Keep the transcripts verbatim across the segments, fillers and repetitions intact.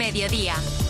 Mediodía.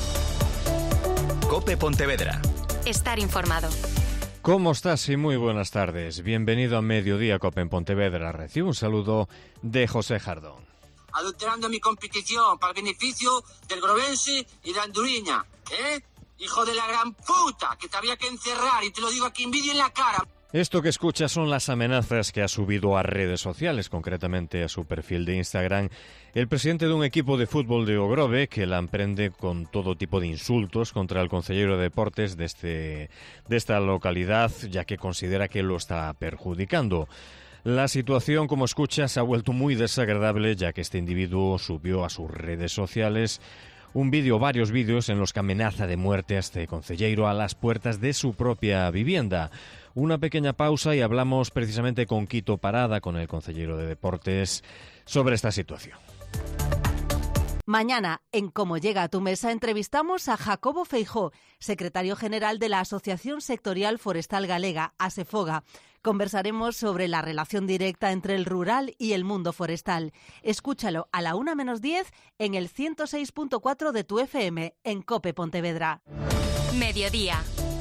COPE Pontevedra. Estar informado. ¿Cómo estás? Y muy buenas tardes. Bienvenido a Mediodía COPE en Pontevedra. Recibe un saludo de José Jardón. Adulterando mi competición para el beneficio del grovense y de Anduriña, ¿eh? Hijo de la gran puta, que te había que encerrar, y te lo digo aquí en vídeo en la cara. Esto que escuchas son las amenazas que ha subido a redes sociales, concretamente a su perfil de Instagram, el presidente de un equipo de fútbol de O Grove, que la emprende con todo tipo de insultos contra el consejero de deportes de, este, de esta localidad, ya que considera que lo está perjudicando. La situación, como escuchas, se ha vuelto muy desagradable, ya que este individuo subió a sus redes sociales un vídeo, varios vídeos en los que amenaza de muerte a este concelleiro a las puertas de su propia vivienda. Una pequeña pausa y hablamos precisamente con Quito Parada, con el consejero de Deportes, sobre esta situación. Mañana, en Cómo llega a tu mesa, entrevistamos a Jacobo Feijó, secretario general de la Asociación Sectorial Forestal Galega, ASEFOGA. Conversaremos sobre la relación directa entre el rural y el mundo forestal. Escúchalo a la una menos diez en el ciento seis punto cuatro de tu F M, en COPE Pontevedra. Mediodía.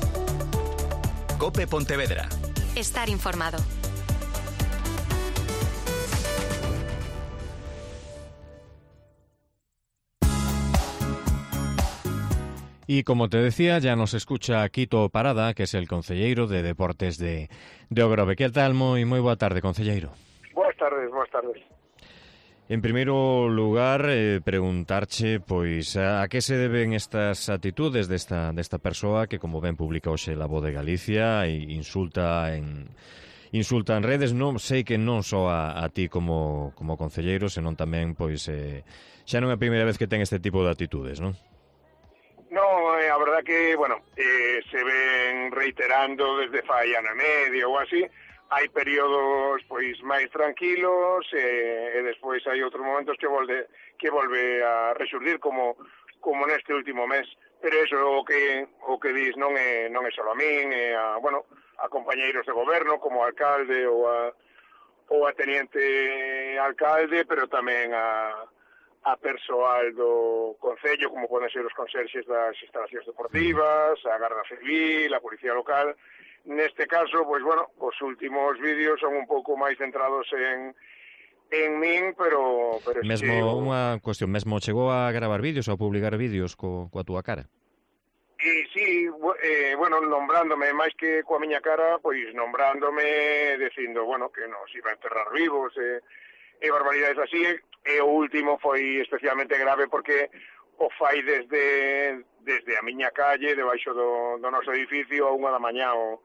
COPE Pontevedra. Estar informado. Y como te decía, ya nos escucha Quito Parada, que es el concelleiro de Deportes de, de O Grove. ¿Qué tal? Moi, moi boa tarde, concelleiro. Boas tardes, boas tardes. En primeiro lugar, eh, preguntarche, pois, a, a que se deben estas actitudes desta, desta persoa que, como ben publica hoxe La Voz de Galicia, e insulta en... Insulta en redes, non sei que non só a, a ti como, como concelleiro, senón tamén, pois, eh, xa non é a primeira vez que ten este tipo de actitudes, non? No, eh, a verdad que, bueno, eh, se ven reiterando desde fai ano e medio ou así. Hai períodos pois máis tranquilos eh, e despois hai outros momentos que volve que volve a resurdir como como neste último mes. Pero eso o que o que dis non é non é só a min, é a, bueno, a compañeiros de goberno como alcalde ou a ou a teniente alcalde, pero tamén a a persoal do concello, como poden ser os conserxes das instalacións deportivas, a Garda Civil, a Policía Local. Neste caso, pois, bueno, os últimos vídeos son un pouco máis centrados en en min, pero... pero mesmo sí, unha cuestión, mesmo chegou a gravar vídeos ou a publicar vídeos co, coa túa cara? E sí, eh, bueno, nombrándome máis que coa miña cara, pois nombrándome, dicindo, bueno, que nos iba a enterrar vivos, e, e barbaridades así. E o último foi especialmente grave porque o fai desde desde a miña calle, debaixo do, do noso edificio, a unha da mañá o,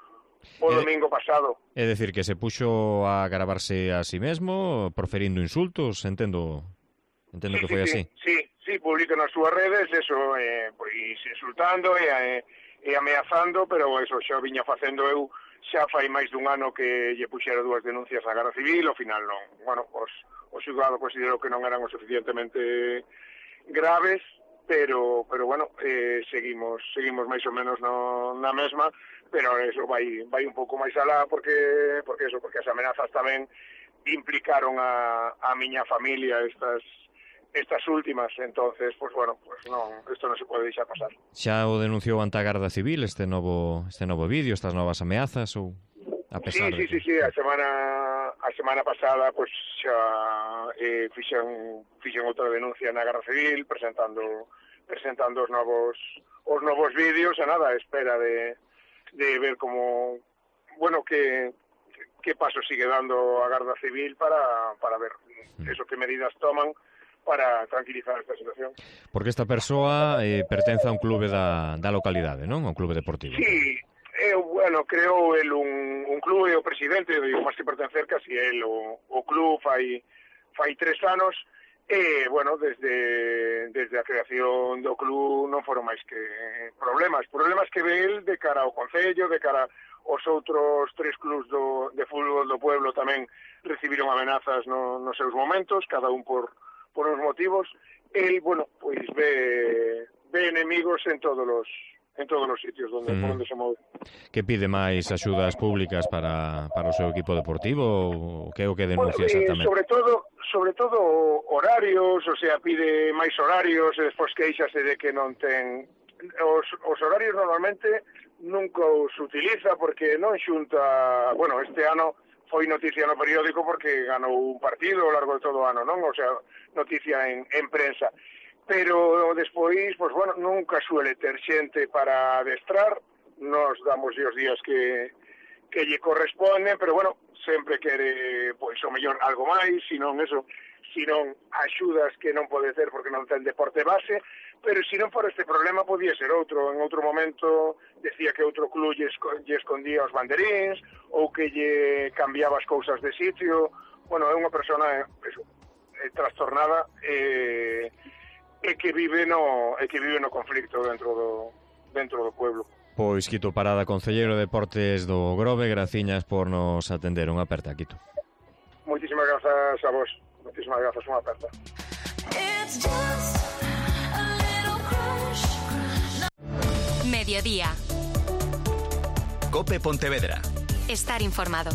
o é, domingo pasado. É dicir, que se puxo a gravarse a sí mesmo, proferindo insultos, entendo entendo sí, que foi sí, así. Sí, sí, publica nas súas redes, eso, eh, pois insultando e, e, e ameazando, pero eso xa viña facendo eu xa fai máis dun ano que lle puxera dúas denuncias á Garda Civil, ao final non, bueno, os o xulgado considerou que non eran o suficientemente graves, pero pero bueno, eh, seguimos seguimos máis ou menos no, na mesma, pero eso vai vai un pouco máis alá porque porque eso, porque as amenazas tamén implicaron a a miña familia estas estas últimas, entonces, pues bueno, pues non, isto non se pode deixar pasar. Xa o denunciou ante a Garda Civil este novo este novo vídeo, estas novas ameazas ou a pesar sí, sí, de... sí, sí, a semana a semana pasada pois pues, xa eh, fixen fixen outra denuncia na Garda Civil presentando presentando os novos os novos vídeos, e nada, a espera de de ver como bueno, que que paso sigue dando a Garda Civil para para ver eso, que medidas toman para tranquilizar esta situación. Porque esta persoa eh, pertence a un clube da, da localidade, non? A un clube deportivo. Sí, eu, bueno, creo el un, un clube, o presidente, digo, máis que pertencer casi el, o, o club fai, fai tres anos, e, bueno, desde, desde a creación do club non foron máis que problemas. Problemas que ve el de cara ao concello, de cara aos outros tres clubs do, de fútbol do pueblo tamén recibiron amenazas no, nos seus momentos, cada un por por uns motivos. El, bueno, pois ve, ve enemigos en todos os en todos os sitios donde, mm. por onde se move. Que pide máis axudas públicas para, para o seu equipo deportivo? O que é o que denuncia bueno, exactamente? Sobre todo, sobre todo horarios, o sea, pide máis horarios e despois queixase de que non ten... Os, os horarios normalmente nunca os utiliza porque non xunta... Bueno, este ano foi noticia no periódico porque ganou un partido ao largo de todo o ano, non? O sea, noticia en, en prensa. Pero despois, pues bueno, nunca suele ter xente para adestrar, nos damos os días que, que lle corresponden, pero bueno, sempre quere, pois, o mellor algo máis, senón eso, senón axudas que non pode ter porque non ten deporte base, pero se non for este problema podía ser outro. En outro momento decía que outro club lle, esco, lle escondía os banderíns ou que lle cambiaba as cousas de sitio. Bueno, é unha persona eso, eh, trastornada e, e que vive no e que vive no conflicto dentro do dentro do pueblo. Pois Quito Parada, concelleiro de Deportes do Grove, graciñas por nos atender. Unha aperta, Quito. Moitísimas grazas a vos. Moitísimas grazas, unha aperta. Mediodía. COPE Pontevedra. Estar informado.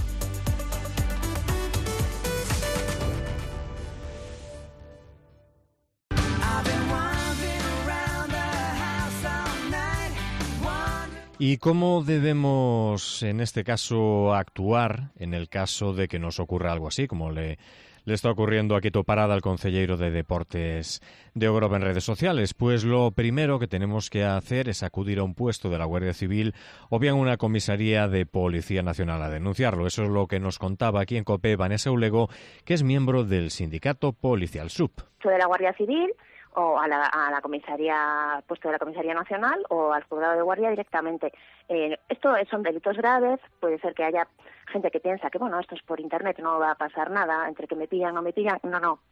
¿Y cómo debemos, en este caso, actuar en el caso de que nos ocurra algo así, como le, le está ocurriendo a Quito Parada, al concelleiro de Deportes de O Grove en redes sociales? Pues lo primero que tenemos que hacer es acudir a un puesto de la Guardia Civil o bien a una comisaría de Policía Nacional a denunciarlo. Eso es lo que nos contaba aquí en COPE Vanessa Ulego, que es miembro del sindicato policial S U P. De la Guardia Civil o a la, a la comisaría, puesto de la Comisaría Nacional o al juzgado de guardia directamente. Eh, esto son delitos graves, puede ser que haya gente que piensa que, bueno, esto es por internet, no va a pasar nada, entre que me pillan o no me pillan, no, no,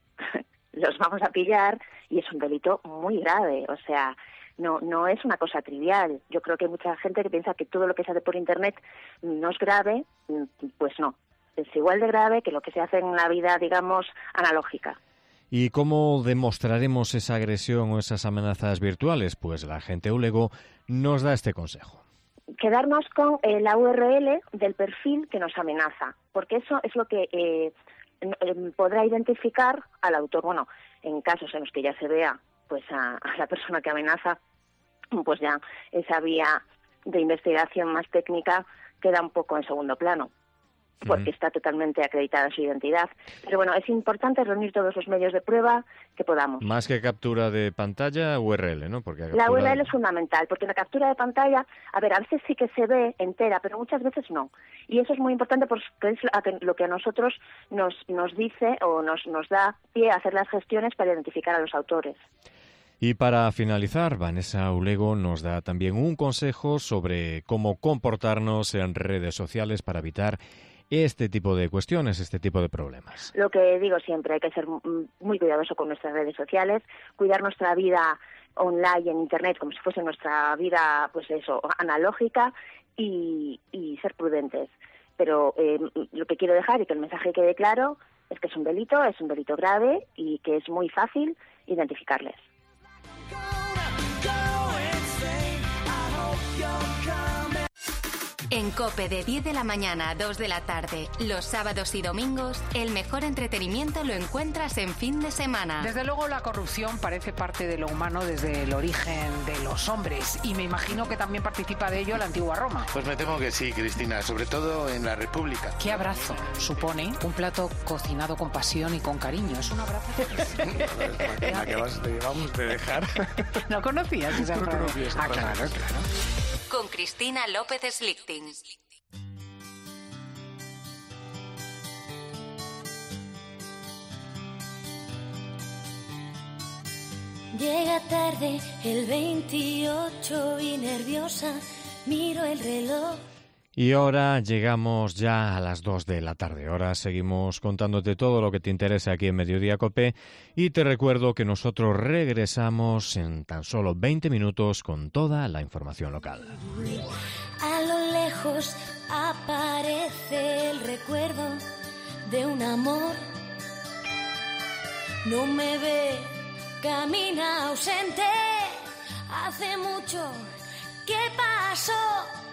los vamos a pillar y es un delito muy grave, o sea, no no es una cosa trivial. Yo creo que hay mucha gente que piensa que todo lo que se hace por internet no es grave, pues no, es igual de grave que lo que se hace en la vida, digamos, analógica. ¿Y cómo demostraremos esa agresión o esas amenazas virtuales? Pues la agente Ulego nos da este consejo. Quedarnos con eh, la U R L del perfil que nos amenaza, porque eso es lo que eh, podrá identificar al autor. Bueno, en casos en los que ya se vea pues a, a la persona que amenaza, pues ya esa vía de investigación más técnica queda un poco en segundo plano, porque está totalmente acreditada su identidad. Pero bueno, es importante reunir todos los medios de prueba que podamos. Más que captura de pantalla, U R L, ¿no? Porque la U R L de... es fundamental, porque la captura de pantalla, a ver, a veces sí que se ve entera, pero muchas veces no. Y eso es muy importante porque es lo que a nosotros nos, nos dice o nos, nos da pie a hacer las gestiones para identificar a los autores. Y para finalizar, Vanessa Ulego nos da también un consejo sobre cómo comportarnos en redes sociales para evitar este tipo de cuestiones, este tipo de problemas. Lo que digo siempre, hay que ser muy cuidadoso con nuestras redes sociales, cuidar nuestra vida online en internet como si fuese nuestra vida, pues eso, analógica y, y ser prudentes. Pero eh, lo que quiero dejar y que el mensaje quede claro es que es un delito, es un delito grave y que es muy fácil identificarles. En COPE de diez de la mañana a dos de la tarde, los sábados y domingos, el mejor entretenimiento lo encuentras en fin de semana. Desde luego la corrupción parece parte de lo humano desde el origen de los hombres y me imagino que también participa de ello la antigua Roma. Pues me temo que sí, Cristina, sobre todo en la República. ¿Qué abrazo supone un plato cocinado con pasión y con cariño? Es un abrazo. La que vas, te vamos a dejar. ¿No conocías esa frase? No conocía esa ah, frase. claro, claro. Con Cristina López Slichting. Llega tarde el veintiocho y nerviosa miro el reloj. Y ahora llegamos ya a las dos de la tarde. Ahora seguimos contándote todo lo que te interesa aquí en Mediodía COPE y te recuerdo que nosotros regresamos en tan solo veinte minutos con toda la información local. A lo lejos aparece el recuerdo de un amor. No me ve, camina ausente. Hace mucho ¿Qué pasó?